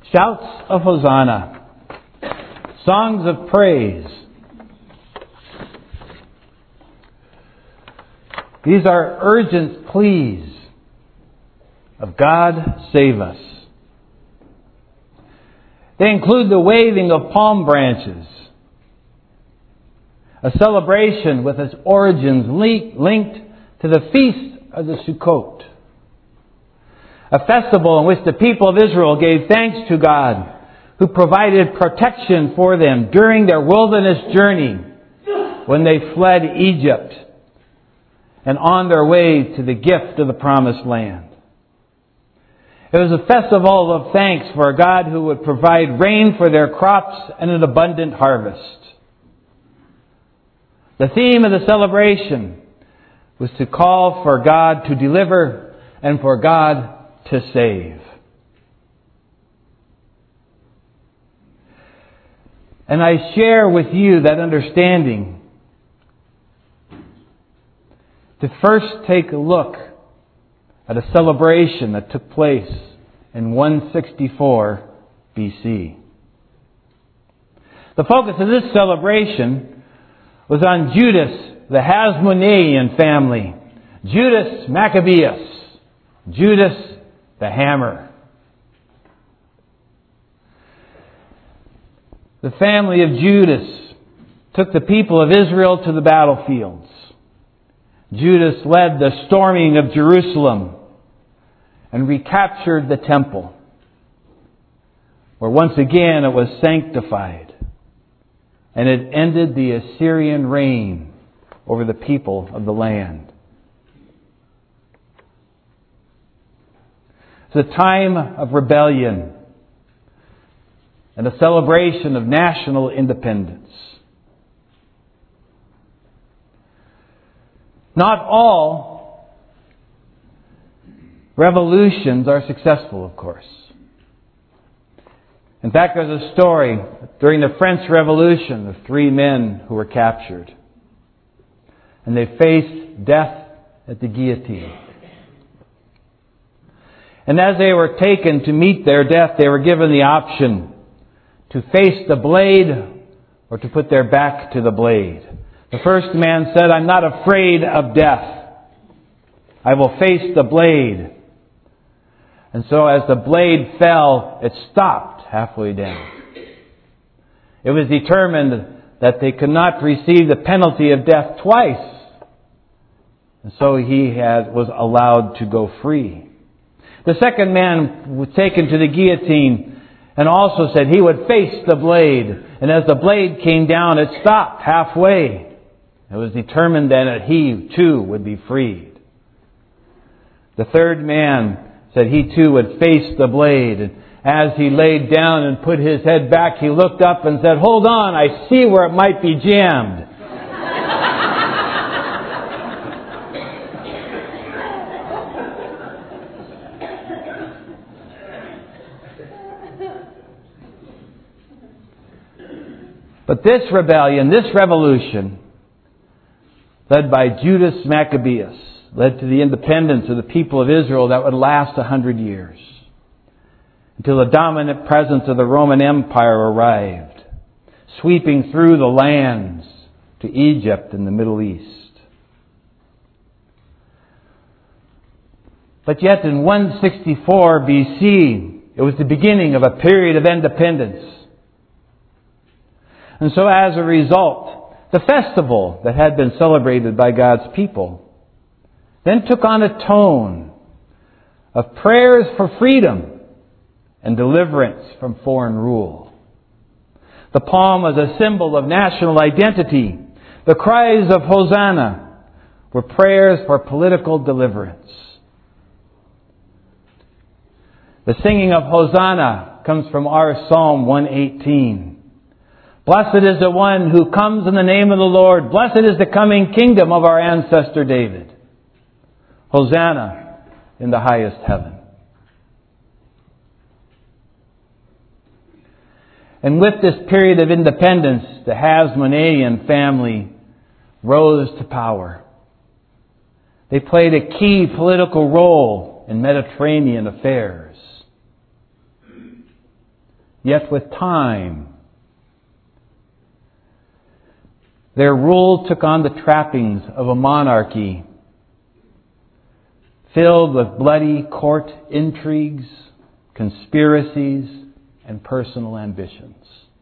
Shouts of Hosanna, songs of praise. These are urgent pleas of God, save us. They include the waving of palm branches, a celebration with its origins linked to the feast of the Sukkot, a festival in which the people of Israel gave thanks to God, who provided protection for them during their wilderness journey when they fled Egypt and on their way to the gift of the Promised Land. It was a festival of thanks for a God who would provide rain for their crops and an abundant harvest. The theme of the celebration was to call for God to deliver and for God to save. And I share with you that understanding to first take a look at a celebration that took place in 164 BC. The focus of this celebration was on Judas, the Hasmonean family, Judas Maccabeus, Judas the Hammer. The family of Judas took the people of Israel to the battlefields. Judas led the storming of Jerusalem and recaptured the temple, where once again it was sanctified, and it ended the Assyrian reign over the people of the land. It's a time of rebellion and a celebration of national independence. Not all revolutions are successful, of course. In fact, there's a story during the French Revolution of 3 men who were captured. And they faced death at the guillotine. And as they were taken to meet their death, they were given the option to face the blade or to put their back to the blade. The first man said, "I'm not afraid of death. I will face the blade." And so as the blade fell, it stopped halfway down. It was determined that they could not receive the penalty of death twice. And so he was allowed to go free. The second man was taken to the guillotine and also said he would face the blade. And as the blade came down, it stopped halfway. It was determined then that he too would be freed. The third man said he too would face the blade. And as he laid down and put his head back, he looked up and said, "Hold on, I see where it might be jammed." But this rebellion, this revolution, led by Judas Maccabeus, led to the independence of the people of Israel that would last 100 years, until the dominant presence of the Roman Empire arrived, sweeping through the lands to Egypt and the Middle East. But yet in 164 BC, it was the beginning of a period of independence. And so as a result, the festival that had been celebrated by God's people then took on a tone of prayers for freedom and deliverance from foreign rule. The palm was a symbol of national identity. The cries of Hosanna were prayers for political deliverance. The singing of Hosanna comes from our Psalm 118. Blessed is the one who comes in the name of the Lord. Blessed is the coming kingdom of our ancestor David. Hosanna in the highest heaven. And with this period of independence, the Hasmonean family rose to power. They played a key political role in Mediterranean affairs. yet with time. Their rule took on the trappings of a monarchy, filled with bloody court intrigues, conspiracies, and personal ambitions.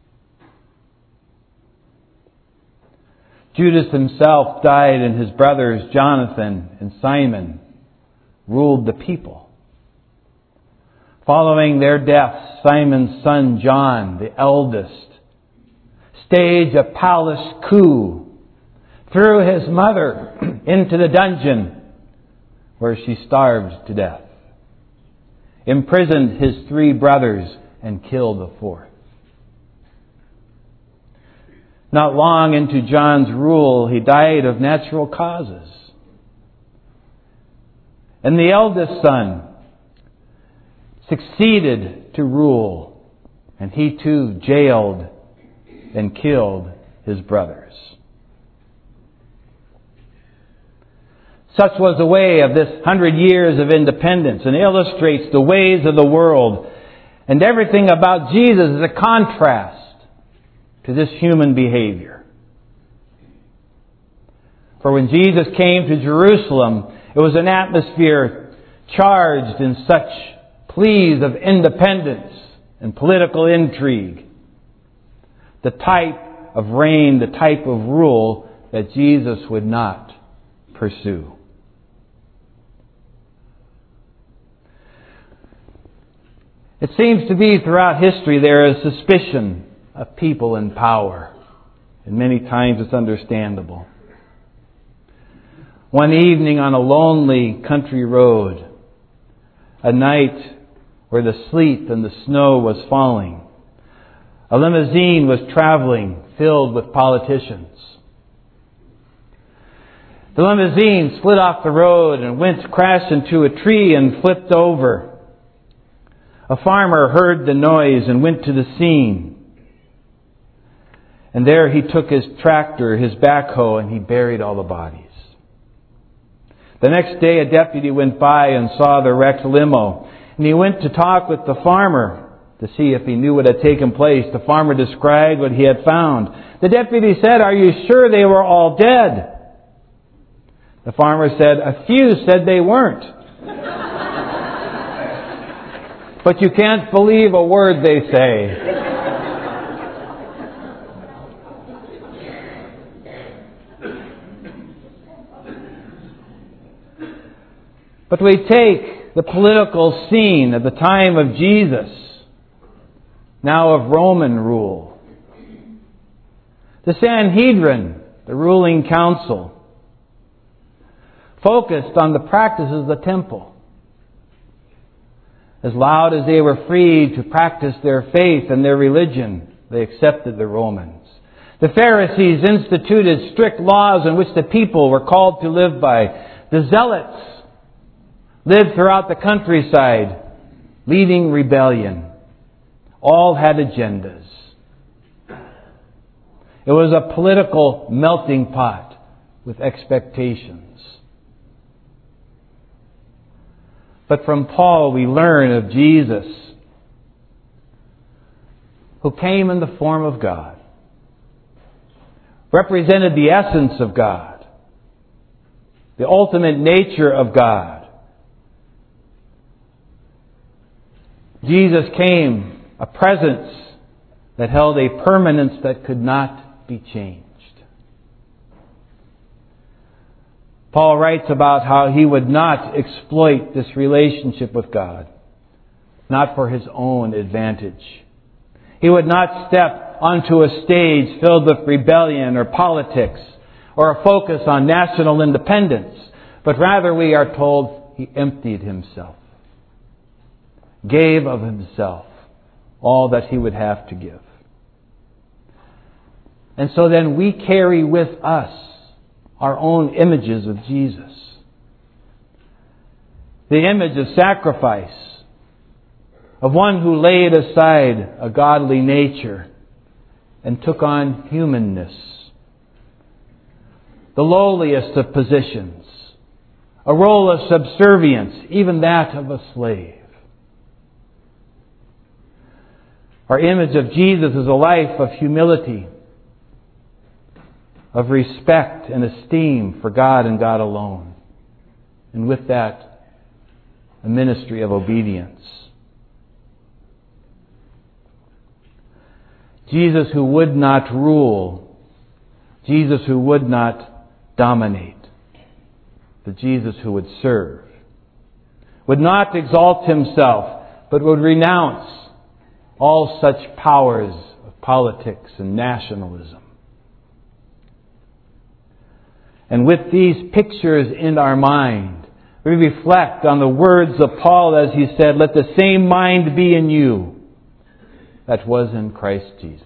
Judas himself died, and his brothers Jonathan and Simon ruled the people. Following their deaths, Simon's son John, the eldest, staged a palace coup, threw his mother into the dungeon where she starved to death, imprisoned his 3 brothers, and killed the 4th. Not long into John's rule, he died of natural causes. And the eldest son succeeded to rule, and he too jailed and killed his brothers. Such was the way of this 100 years of independence, and illustrates the ways of the world. And everything about Jesus is a contrast to this human behavior. For when Jesus came to Jerusalem, it was an atmosphere charged in such pleas of independence and political intrigue. The type of reign, the type of rule that Jesus would not pursue. It seems to be throughout history there is suspicion of people in power. And many times it's understandable. One evening on a lonely country road, a night where the sleet and the snow was falling, a limousine was traveling filled with politicians. The limousine slid off the road and went crash into a tree and flipped over. A farmer heard the noise and went to the scene. And there he took his tractor, his backhoe, and he buried all the bodies. The next day a deputy went by and saw the wrecked limo. And he went to talk with the farmer to see if he knew what had taken place. The farmer described what he had found. The deputy said, "Are you sure they were all dead?" The farmer said, "A few said they weren't." But you can't believe a word they say. But we take the political scene at the time of Jesus, now of Roman rule. The Sanhedrin, the ruling council, focused on the practices of the temple. As loud as they were free to practice their faith and their religion, they accepted the Romans. The Pharisees instituted strict laws in which the people were called to live by. The Zealots lived throughout the countryside, leading rebellion. All had agendas. It was a political melting pot with expectations. But from Paul we learn of Jesus, who came in the form of God, represented the essence of God, the ultimate nature of God. Jesus came, a presence that held a permanence that could not be changed. Paul writes about how he would not exploit this relationship with God, not for his own advantage. He would not step onto a stage filled with rebellion or politics or a focus on national independence, but rather we are told he emptied himself, gave of himself all that he would have to give. And so then we carry with us our own images of Jesus. The image of sacrifice, of one who laid aside a godly nature and took on humanness. The lowliest of positions, a role of subservience, even that of a slave. Our image of Jesus is a life of humility, of respect and esteem for God and God alone. And with that, a ministry of obedience. Jesus who would not rule, Jesus who would not dominate, but Jesus who would serve, would not exalt himself, but would renounce all such powers of politics and nationalism. And with these pictures in our mind, we reflect on the words of Paul as he said, "Let the same mind be in you that was in Christ Jesus."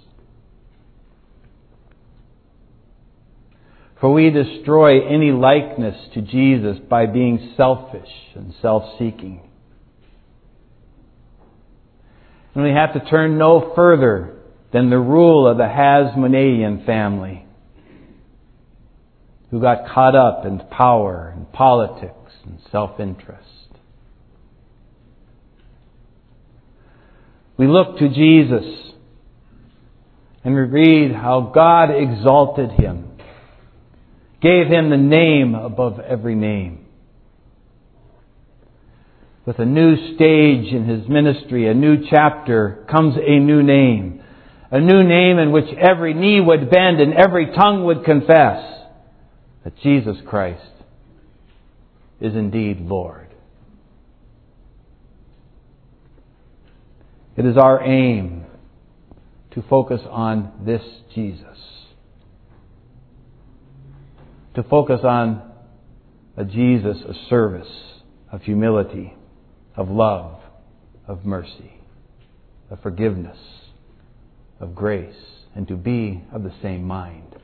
For we destroy any likeness to Jesus by being selfish and self-seeking. And we have to turn no further than the rule of the Hasmonean family, who got caught up in power and politics and self-interest. We look to Jesus and we read how God exalted him, gave him the name above every name. With a new stage in his ministry, a new chapter, comes a new name. A new name in which every knee would bend and every tongue would confess that Jesus Christ is indeed Lord. It is our aim to focus on this Jesus. To focus on a Jesus of service, of humility, of love, of mercy, of forgiveness, of grace, and to be of the same mind.